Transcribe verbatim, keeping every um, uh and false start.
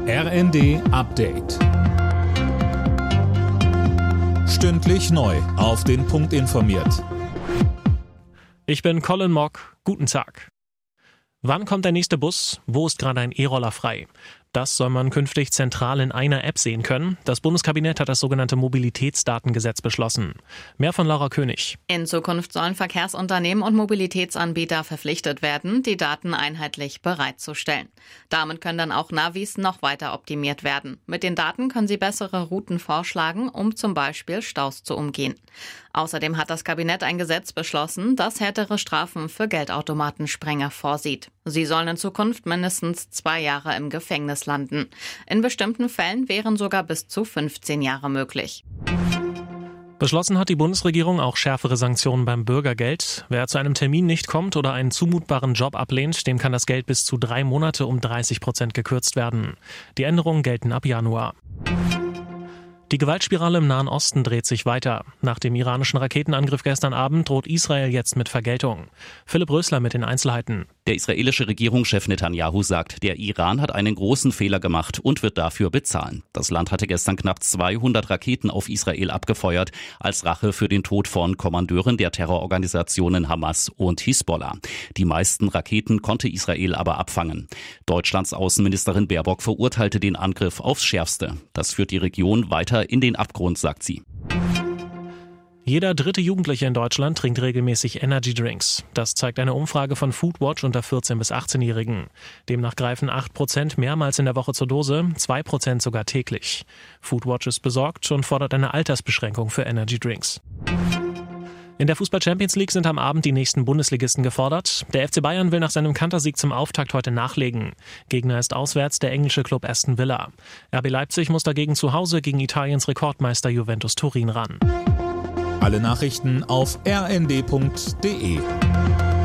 R N D Update. Stündlich neu auf den Punkt informiert. Ich bin Colin Mock. Guten Tag. Wann kommt der nächste Bus? Wo ist gerade ein E-Roller frei? Das soll man künftig zentral in einer App sehen können. Das Bundeskabinett hat das sogenannte Mobilitätsdatengesetz beschlossen. Mehr von Laura König. In Zukunft sollen Verkehrsunternehmen und Mobilitätsanbieter verpflichtet werden, die Daten einheitlich bereitzustellen. Damit können dann auch Navis noch weiter optimiert werden. Mit den Daten können sie bessere Routen vorschlagen, um zum Beispiel Staus zu umgehen. Außerdem hat das Kabinett ein Gesetz beschlossen, das härtere Strafen für Geldautomatensprenger vorsieht. Sie sollen in Zukunft mindestens zwei Jahre im Gefängnis landen. In bestimmten Fällen wären sogar bis zu fünfzehn Jahre möglich. Beschlossen hat die Bundesregierung auch schärfere Sanktionen beim Bürgergeld. Wer zu einem Termin nicht kommt oder einen zumutbaren Job ablehnt, dem kann das Geld bis zu drei Monate um dreißig Prozent gekürzt werden. Die Änderungen gelten ab Januar. Die Gewaltspirale im Nahen Osten dreht sich weiter. Nach dem iranischen Raketenangriff gestern Abend droht Israel jetzt mit Vergeltung. Philipp Rösler mit den Einzelheiten. Der israelische Regierungschef Netanyahu sagt, der Iran hat einen großen Fehler gemacht und wird dafür bezahlen. Das Land hatte gestern knapp zweihundert Raketen auf Israel abgefeuert, als Rache für den Tod von Kommandeuren der Terrororganisationen Hamas und Hisbollah. Die meisten Raketen konnte Israel aber abfangen. Deutschlands Außenministerin Baerbock verurteilte den Angriff aufs Schärfste. Das führt die Region weiter in den Abgrund, sagt sie. Jeder dritte Jugendliche in Deutschland trinkt regelmäßig Energy Drinks. Das zeigt eine Umfrage von Foodwatch unter vierzehn- bis achtzehnjährigen. Demnach greifen acht Prozent mehrmals in der Woche zur Dose, zwei Prozent sogar täglich. Foodwatch ist besorgt und fordert eine Altersbeschränkung für Energy Drinks. In der Fußball-Champions League sind am Abend die nächsten Bundesligisten gefordert. Der F C Bayern will nach seinem Kantersieg zum Auftakt heute nachlegen. Gegner ist auswärts der englische Club Aston Villa. R B Leipzig muss dagegen zu Hause gegen Italiens Rekordmeister Juventus Turin ran. Alle Nachrichten auf r n d punkt d e.